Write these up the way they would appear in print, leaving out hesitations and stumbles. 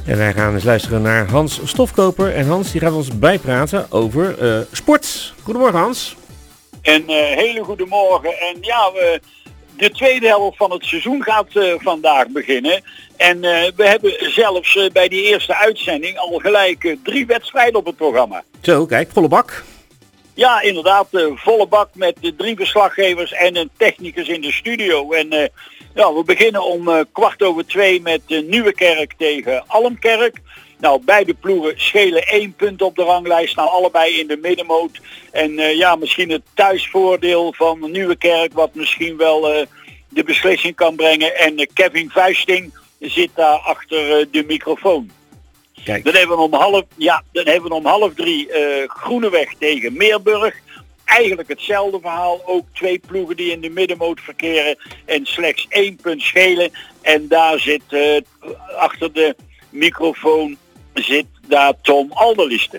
En wij gaan eens luisteren naar Hans Stofkoper. En Hans die gaat ons bijpraten over sport. Goedemorgen Hans. Een hele goede morgen. En ja, de tweede helft van het seizoen gaat vandaag beginnen. En we hebben zelfs bij die eerste uitzending al gelijk 3 wedstrijden op het programma. Zo, kijk, volle bak. Ja, inderdaad, volle bak met de 3 verslaggevers en een technicus in de studio. En we beginnen om 2:15 met Nieuwekerk tegen Almkerk. Nou, beide ploegen schelen 1 punt op de ranglijst, staan allebei in de middenmoot. En misschien het thuisvoordeel van Nieuwekerk, wat misschien wel de beslissing kan brengen. En Kevin Vuisting zit daar achter de microfoon. Kijk. Dan hebben we om half 3 Groeneweg tegen Meerburg. Eigenlijk hetzelfde verhaal. Ook 2 ploegen die in de middenmoot verkeren en slechts 1 punt schelen. En daar zit achter de microfoon zit daar Tom Alderliste.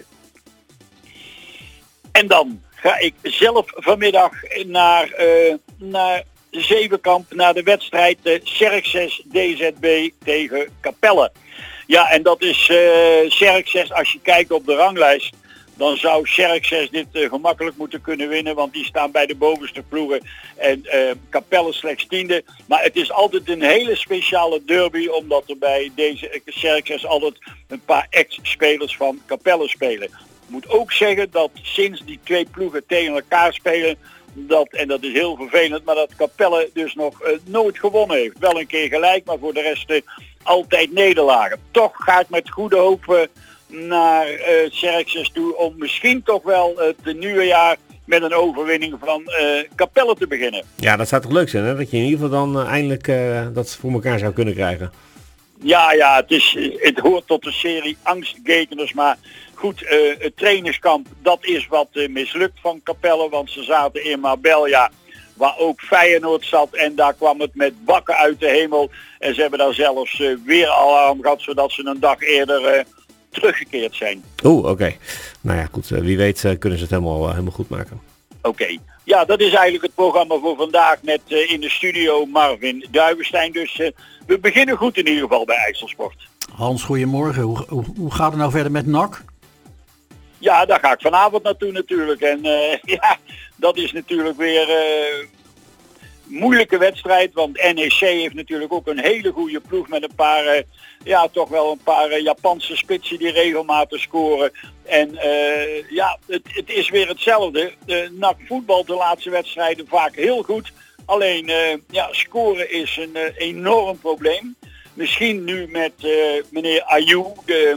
En dan ga ik zelf vanmiddag naar Zevenkamp, naar de wedstrijd Xerxes DZB tegen Capelle. Ja, en dat is Xerxes, als je kijkt op de ranglijst, dan zou Xerxes dit gemakkelijk moeten kunnen winnen, want die staan bij de bovenste ploegen en Capelle slechts 10e. Maar het is altijd een hele speciale derby, omdat er bij deze Xerxes altijd een paar ex-spelers van Capelle spelen. Ik moet ook zeggen dat sinds die 2 ploegen tegen elkaar spelen, en dat is heel vervelend, maar dat Capelle dus nog nooit gewonnen heeft. Wel een keer gelijk, maar voor de rest altijd nederlagen. Toch ga ik met goede hoop naar Xerxes toe om misschien toch wel het nieuwe jaar met een overwinning van Capelle te beginnen. Ja, dat zou toch leuk zijn, hè? Dat je in ieder geval dan eindelijk dat voor elkaar zou kunnen krijgen. Ja, het hoort tot de serie angstgekeners, maar goed, het trainerskamp, dat is wat mislukt van Capelle, want ze zaten in Marbella, waar ook Feyenoord zat en daar kwam het met bakken uit de hemel. En ze hebben daar zelfs weer alarm gehad, zodat ze een dag eerder teruggekeerd zijn. Oké. Nou ja, goed. Wie weet kunnen ze het helemaal goed maken. Oké. Ja, dat is eigenlijk het programma voor vandaag met in de studio Marvin Duivenstein. Dus we beginnen goed in ieder geval bij IJsselsport. Hans, goedemorgen. Hoe gaat het nou verder met NAC? Ja, daar ga ik vanavond naartoe natuurlijk. En dat is natuurlijk weer moeilijke wedstrijd. Want NEC heeft natuurlijk ook een hele goede ploeg met een paar, toch wel een paar Japanse spitsen die regelmatig scoren. En het is weer hetzelfde. NAC voetbal de laatste wedstrijden vaak heel goed. Alleen scoren is een enorm probleem. Misschien nu met meneer Ayew,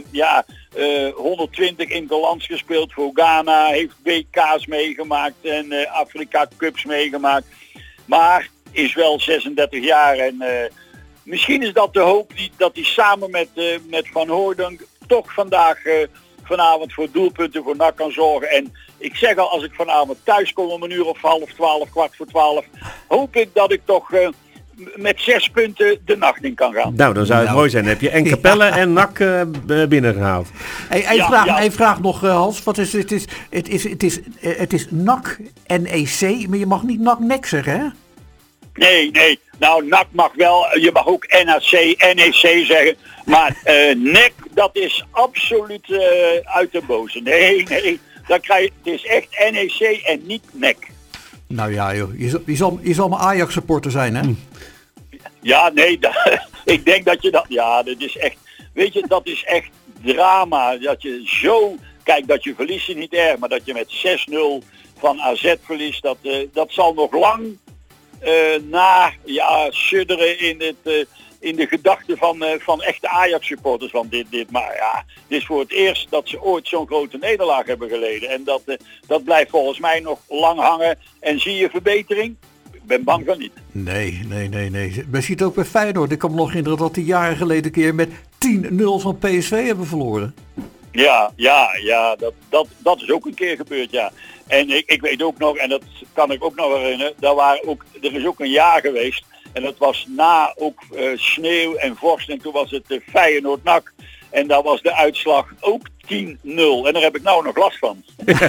120 interlands gespeeld voor Ghana, heeft WK's meegemaakt en Afrika Cups meegemaakt. Maar is wel 36 jaar en misschien is dat de hoop dat hij samen met Van Hooydonk toch vanavond voor doelpunten voor NAC kan zorgen. En ik zeg al, als ik vanavond thuis kom om 11:30, 11:15, hoop ik dat ik toch met 6 punten de nacht in kan gaan. Nou, dan zou het mooi zijn. Dan heb je en Capelle en NAC binnengehaald. Hij vraagt nog, Hans, wat is het? Het is NAC NEC, maar je mag niet NAC zeggen, hè? Nee. Nou, NAC mag wel. Je mag ook NAC, NEC zeggen. Maar NEC, dat is absoluut uit de boze. Nee. Het is echt NEC en niet NEC. Nou ja, joh. Je zal maar Ajax supporter zijn, hè? Ja, nee. Ik denk dat je dat... Ja, dat is echt... Weet je, dat is echt drama. Dat je zo... Kijk, dat je verliest je niet erg. Maar dat je met 6-0 van AZ verliest, dat zal nog lang sudderen in de gedachten van echte Ajax supporters van dit. Maar ja, dit is voor het eerst dat ze ooit zo'n grote nederlaag hebben geleden. En dat blijft volgens mij nog lang hangen. En zie je verbetering? Ik ben bang van niet. Nee. We zien het ook bij Feyenoord. Ik kan me nog herinneren dat die jaren geleden een keer met 10-0 van PSV hebben verloren. Ja, dat is ook een keer gebeurd, ja. En ik weet ook nog, en dat kan ik ook nog herinneren, er is ook een jaar geweest. En dat was na ook sneeuw en vorst en toen was het Feyenoord NAC. En daar was de uitslag ook 10-0. En daar heb ik nou nog last van.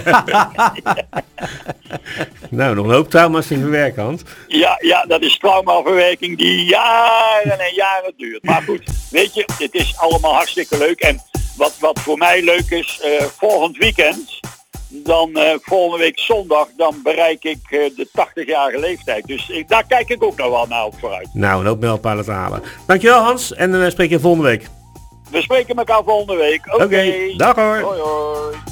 Nou, nog een hoop trauma's te verwerken, Hans. Ja, dat is traumaverwerking die jaren en jaren duurt. Maar goed, weet je, het is allemaal hartstikke leuk. En wat voor mij leuk is, volgend weekend, dan volgende week zondag, dan bereik ik de 80-jarige leeftijd. Dus daar kijk ik ook nog wel naar op vooruit. Nou, een hoop mijlpalen te halen. Dankjewel, Hans. En dan spreek je volgende week. We spreken elkaar volgende week. Oké. Dag hoor. Hoi hoi.